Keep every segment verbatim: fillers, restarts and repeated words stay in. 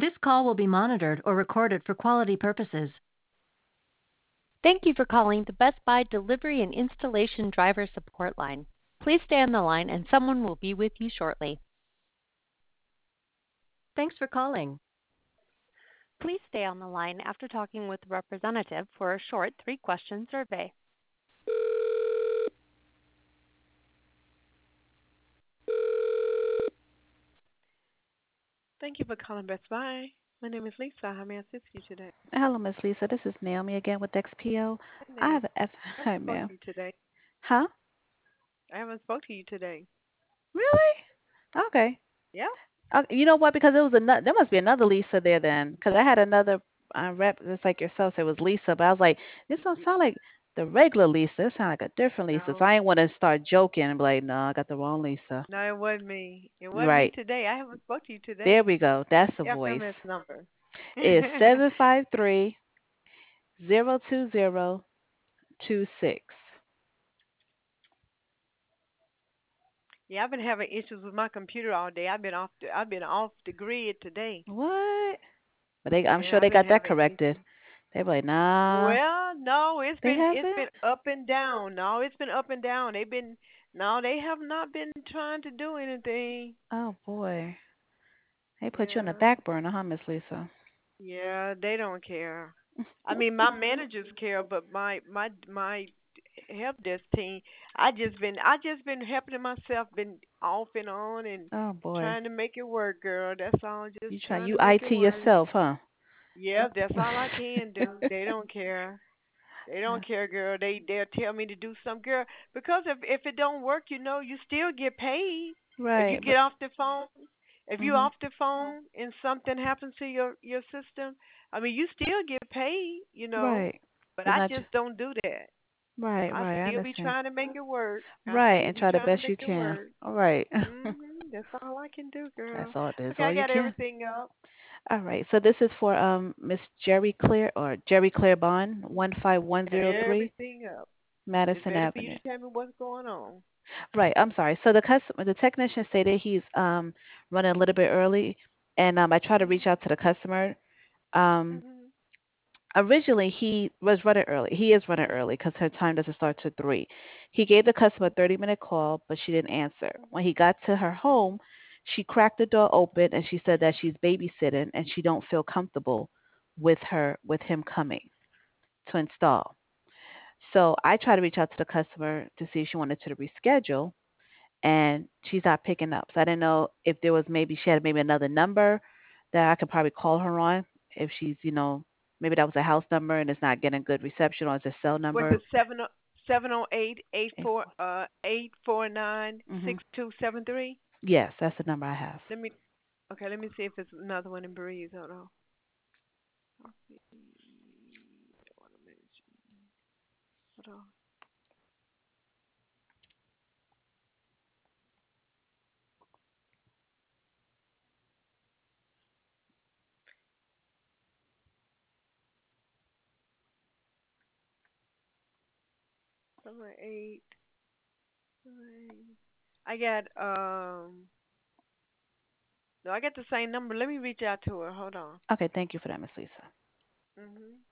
This call will be monitored or recorded for quality purposes. Thank you for calling the Best Buy Delivery and Installation Driver Support Line. Please stay on the line and someone will be with you shortly. Thanks for calling. Please stay on the line after talking with the representative for a short three-question survey. Thank you for calling Best Buy. My name is Lisa. How may I assist you today? Hello, Miss Lisa. This is Naomi again with X P O. Hi, I Naomi. have a F. I Hi, haven't spoke ma'am. to you today. Huh? I haven't spoke to you today. Really? Okay. Yeah? Uh, you know what? Because it was another. There must be another Lisa there then. Because I had another uh, rep just like yourself. It was Lisa, but I was like, this don't sound like the regular Lisa. It sound like a different Lisa. So No. I didn't want to start joking and be like, no, I got the wrong Lisa. No, it wasn't me. It wasn't me Right. today. I haven't spoke to you There today. we go. What's That's the the voice. F M S number? It's seven five three zero two zero two six. Yeah, I've been having issues with my computer all day. I've been off the I've been off the grid today. What? But they, I'm Yeah, sure I've they been got that having corrected. issues. They be like, nah, Well, no, it's they been it's haven't. been up and down. No, it's been up and down. They've been no, they have not been trying to do anything. Oh boy, they put you on the Yeah. back burner, huh, Miss Lisa? Yeah, they don't care. I mean, my managers care, but my my my help desk team, I just been I just been helping myself, been off and on and Oh boy, trying to make it work, girl. That's all. Just you try trying you to make it I T work. yourself, huh? Yeah, that's all I can do. They don't care. They don't care, girl. They they'll tell me to do some, girl. Because if if it don't work, you know, you still get paid. If you Right, get but off the phone, if you mhm, off the phone and something happens to your your system, I mean, you still get paid, you know. right, But but I not ju- just don't do that. right, I right. I still be understand. trying to make it work. I Right, still and be try the trying to best make you it can. work. All right, Mhm. That's all I can do, that's girl. all. That's Okay, I all you got can. everything up. All right, so this is for um Miss Jerry Clear or Jerry Clear Bond, one five one Got zero three everything up. Just Madison ready for you Avenue. to tell me what's going on. Right, I'm sorry. So the customer, the technician stated he's um running a little bit early, and um I try to reach Mhm. out to the customer. Um, Mhm. Originally he was running early. He is running early because her time doesn't start till three. He gave the customer a thirty minute call, but she didn't answer. When he got to her home, she cracked the door open and she said that she's babysitting and she don't feel comfortable with her with him coming to install. So I tried to reach out to the customer to see if she wanted to reschedule, and she's not picking up. So I didn't know if there was maybe she had maybe another number that I could probably call her on if she's, you know, maybe that was a house number and it's not getting good reception, or it's a cell Was number. it seven seven zero eight eight If, four uh eight four nine hmm six two seven three? Yes, that's the number I have. Let me okay. Let me see if it's another one in Breeze. Hold on. Hold on. Seven eight. I got um. No, I got the same number. Let me reach out to her. Hold on. Okay, thank you for that, Miss Lisa. Mhm.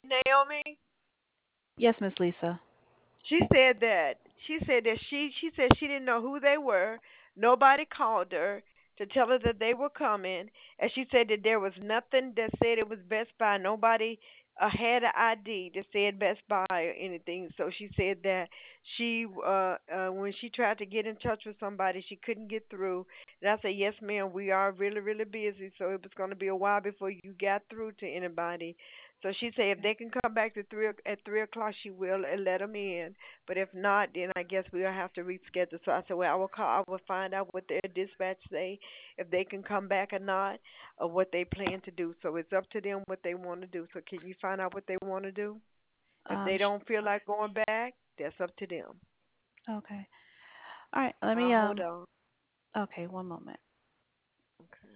Naomi, Yes, Miss Lisa. she said that she said that she she said she didn't know who they were. Nobody called her to tell her that they were coming, and she said that there was nothing that said it was Best Buy. Nobody uh, had an I D that said Best Buy or anything. So she said that she uh, uh when she tried to get in touch with somebody, she couldn't get through. And I said, "Yes, ma'am, we are really really busy, so it was going to be a while before you got through to anybody." So she said if they can come back to three o- at three o'clock, she will and let them in. But if not, then I guess we'll have to reschedule. So I said, well, I will call. I will find out what their dispatch say, if they can come back or not, or what they plan to do. So it's up to them what they want to do. So can you find out what they want to do? If Um. they sh- don't feel like going back, that's up to them. Okay. All right. Let me Uh, hold um. on. Okay. One moment. Okay.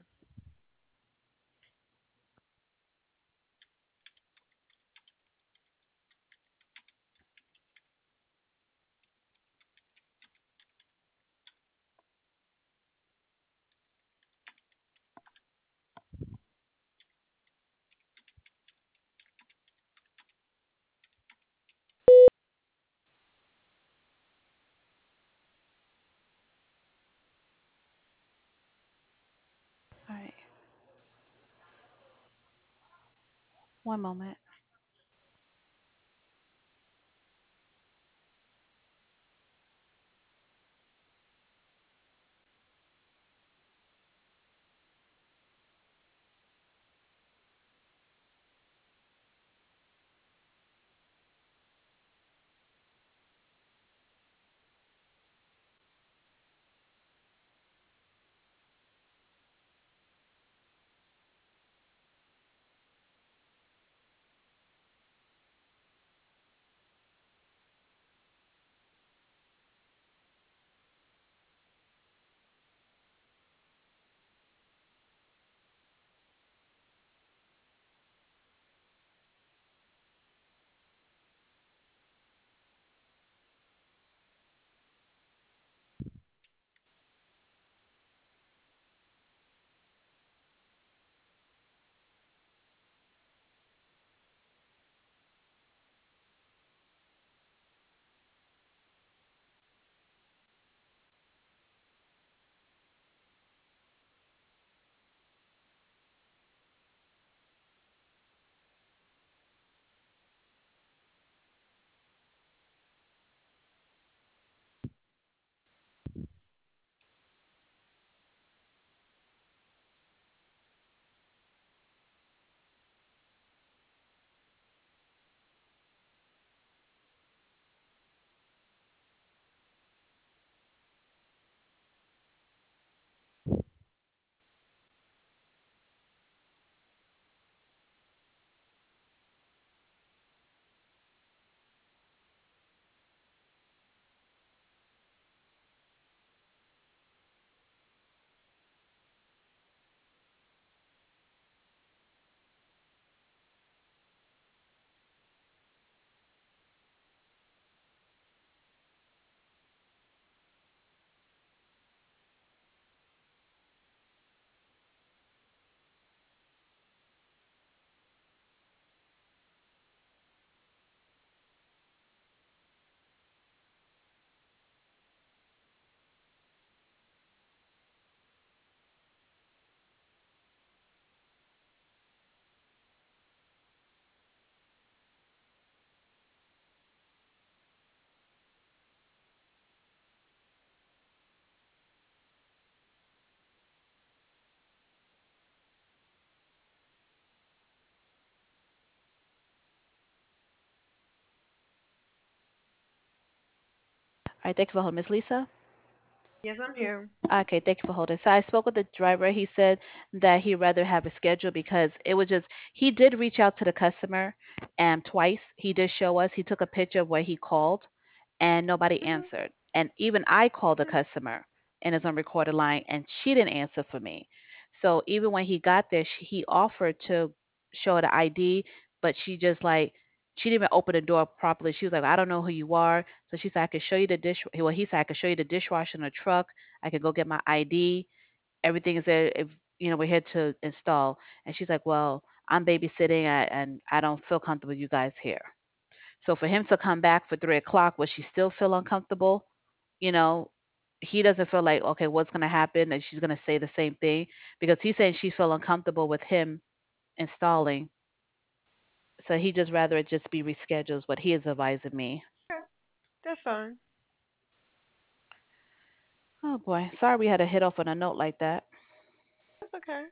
All right. One moment. All right. Thank you for holding, Miss Lisa. Yes, I'm here. Okay, thank you for holding. So I spoke with the driver. He said that he'd rather have a schedule because it was just he did reach out to the customer um twice. He did show us. He took a picture of where he called and nobody Mhm. answered. And even I called the Mhm. customer and it's on recorded line and she didn't answer for me. So even when he got there, she, he offered to show her the I D, but she just like she didn't even open the door properly. She was like, I don't know who you are. So she said, I could show you the dish. Well, he said, I could show you the dishwasher in the truck. I could go get my I D. Everything is there. If you know, we're here to install. And she's like, well, I'm babysitting at, and I don't feel comfortable with you guys here. So for him to come back for three o'clock, will she still feel uncomfortable? You know, he doesn't feel like, okay, what's going to happen? And she's going to say the same thing because he's saying she feel uncomfortable with him installing. So he just rather it just be rescheduled, is what he is advising me. Okay, that's fine. Oh boy, sorry we had to hit off on a note like that. That's okay.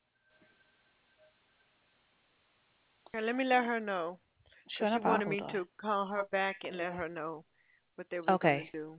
Okay, let me let her know. Because Sure, no she problem. wanted Hold me on. to call her back and let her know what they was going to Okay. do.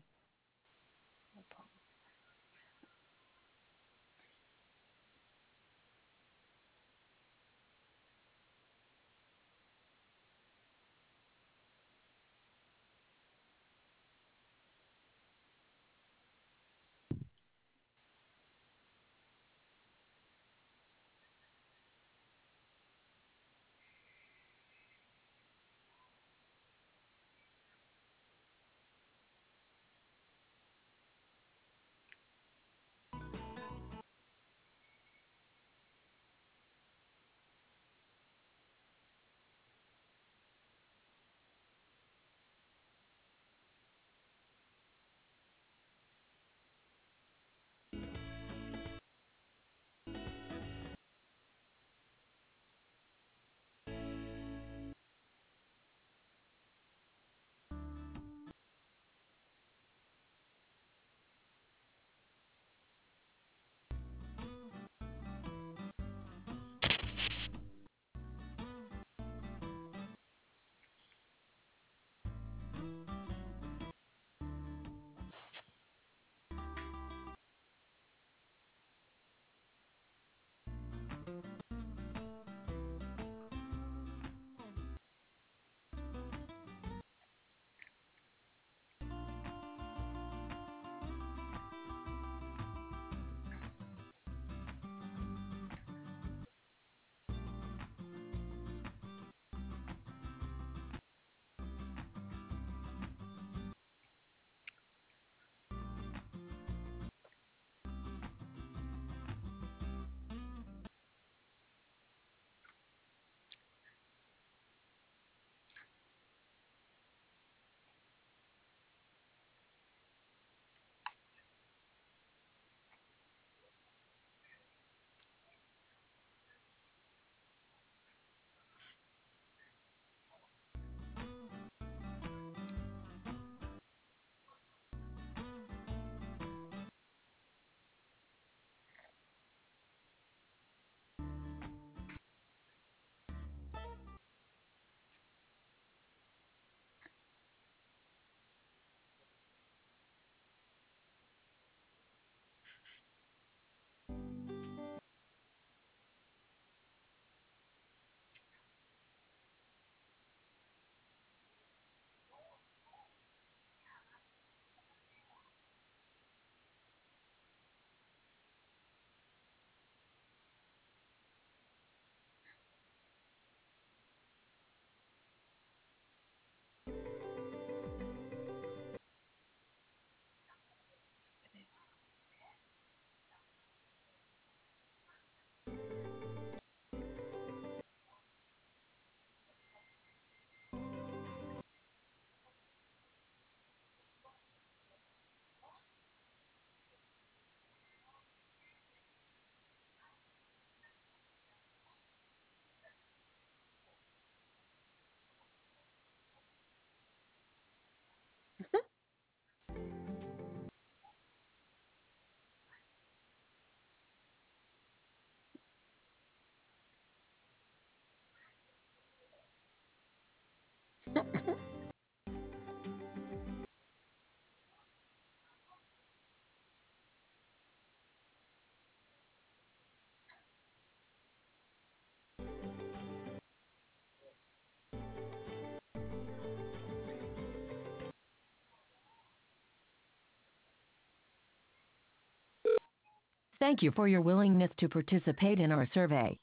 Thank you for your willingness to participate in our survey.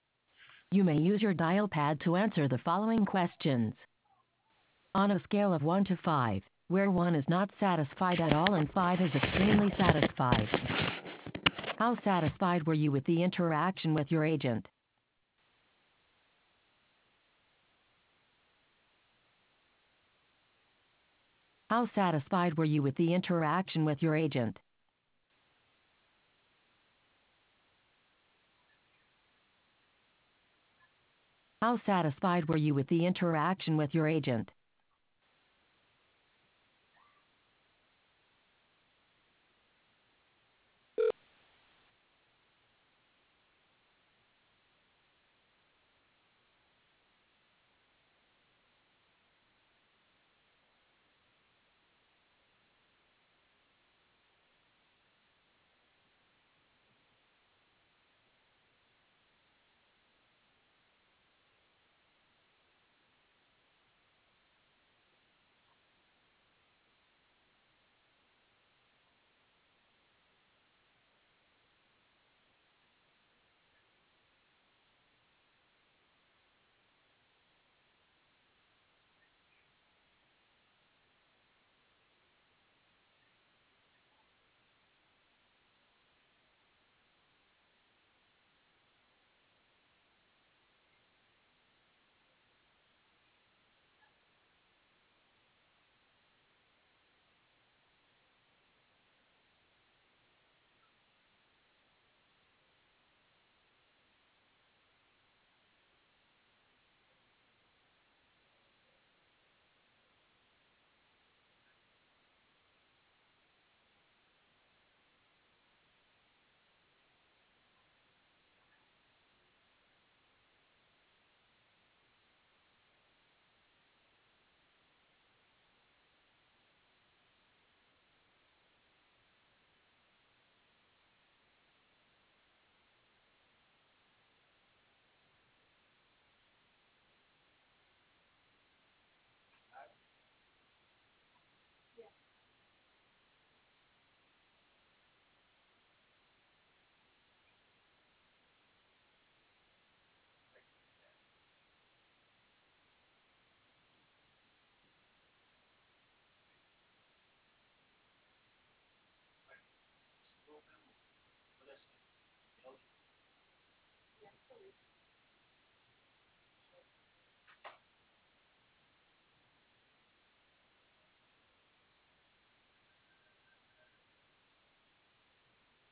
You may use your dial pad to answer the following questions. On a scale of one to five, where one is not satisfied at all and five is extremely satisfied, how satisfied were you with the interaction with your agent? How satisfied were you with the interaction with your agent? How satisfied were you with the interaction with your agent?